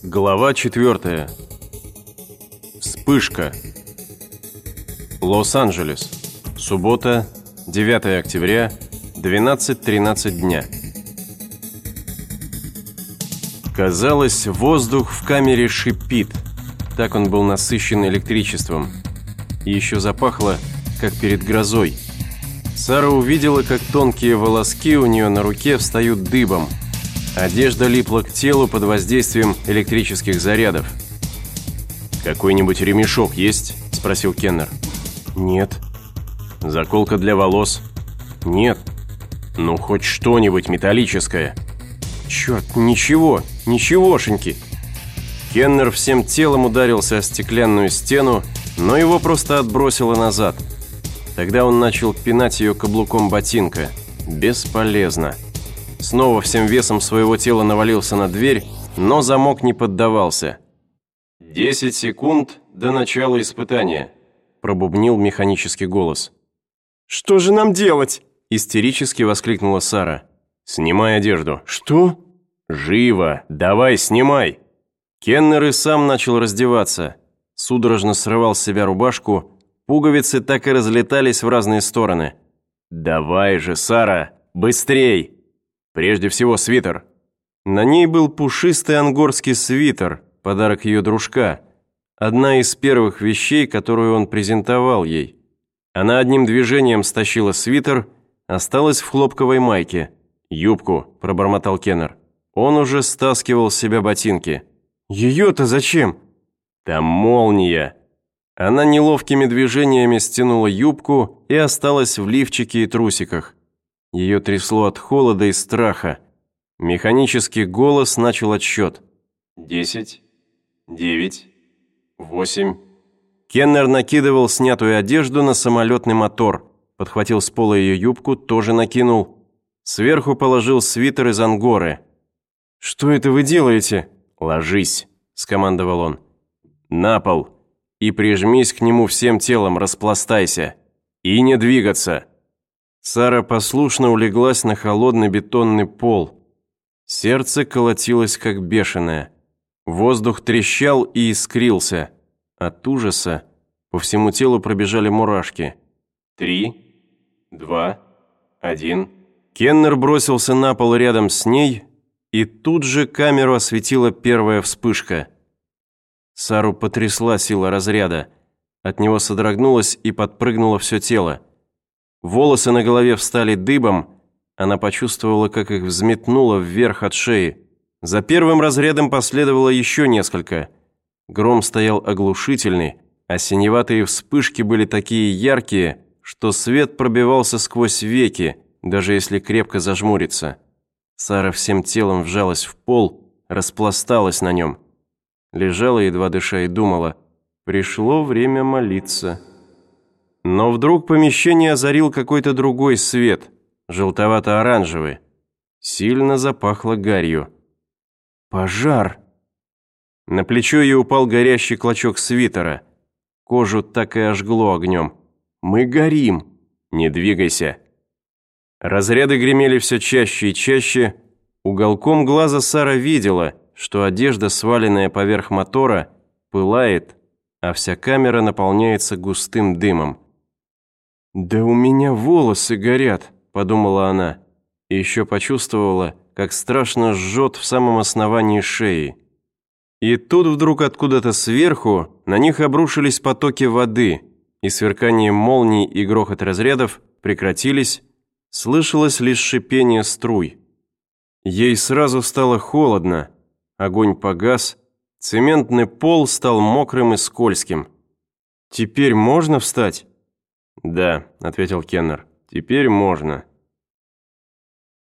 Глава 4. Вспышка. Лос-Анджелес. Суббота, 9 октября, 12:13 дня. Казалось, воздух в камере шипит. Так он был насыщен электричеством. И еще запахло, как перед грозой. Сара увидела, как тонкие волоски у нее на руке встают дыбом. Одежда липла к телу под воздействием электрических зарядов. «Какой-нибудь ремешок есть?» – спросил Кеннер. «Нет». «Заколка для волос?» «Нет». «Ну, хоть что-нибудь металлическое». «Черт, ничегошеньки». Кеннер всем телом ударился о стеклянную стену, но его просто отбросило назад. Тогда он начал пинать ее каблуком ботинка. Бесполезно. Снова всем весом своего тела навалился на дверь, но замок не поддавался. 10 секунд до начала испытания», – пробубнил механический голос. «Что же нам делать?» – истерически воскликнула Сара. «Снимай одежду». «Что?» «Живо! Давай, снимай!» Кеннер и сам начал раздеваться. Судорожно срывал с себя рубашку, пуговицы так и разлетались в разные стороны. «Давай же, Сара, быстрей!» Прежде всего свитер. На ней был пушистый ангорский свитер, подарок ее дружка. Одна из первых вещей, которую он презентовал ей. Она одним движением стащила свитер, осталась в хлопковой майке. «Юбку», – пробормотал Кеннер. Он уже стаскивал с себя ботинки. «Ее-то зачем?» «Там молния». Она неловкими движениями стянула юбку и осталась в лифчике и трусиках. Ее трясло от холода и страха. Механический голос начал отсчет. 10, 9, 8. Кеннер накидывал снятую одежду на самолетный мотор, подхватил с пола ее юбку, тоже накинул. Сверху положил свитер из ангоры. «Что это вы делаете?» «Ложись», – скомандовал он. «На пол. И прижмись к нему всем телом, распластайся. И не двигаться». Сара послушно улеглась на холодный бетонный пол. Сердце колотилось как бешеное. Воздух трещал и искрился. От ужаса по всему телу пробежали мурашки. 3, 2, 1. Кеннер бросился на пол рядом с ней, и тут же камеру осветила первая вспышка. Сару потрясла сила разряда. От него содрогнулось и подпрыгнуло все тело. Волосы на голове встали дыбом, она почувствовала, как их взметнуло вверх от шеи. За первым разрядом последовало еще несколько. Гром стоял оглушительный, а синеватые вспышки были такие яркие, что свет пробивался сквозь веки, даже если крепко зажмуриться. Сара всем телом вжалась в пол, распласталась на нем. Лежала, едва дыша, и думала, пришло время молиться. Но вдруг помещение озарил какой-то другой свет, желтовато-оранжевый. Сильно запахло гарью. «Пожар!» На плечо ей упал горящий клочок свитера. Кожу так и ожгло огнем. «Мы горим!» «Не двигайся!» Разряды гремели все чаще и чаще. Уголком глаза Сара видела, что одежда, сваленная поверх мотора, пылает, а вся камера наполняется густым дымом. «Да у меня волосы горят», – подумала она, и еще почувствовала, как страшно жжет в самом основании шеи. И тут вдруг откуда-то сверху на них обрушились потоки воды, и сверкание молний и грохот разрядов прекратились, слышалось лишь шипение струй. Ей сразу стало холодно, огонь погас, цементный пол стал мокрым и скользким. «Теперь можно встать?» «Да», – ответил Кеннер, – «теперь можно».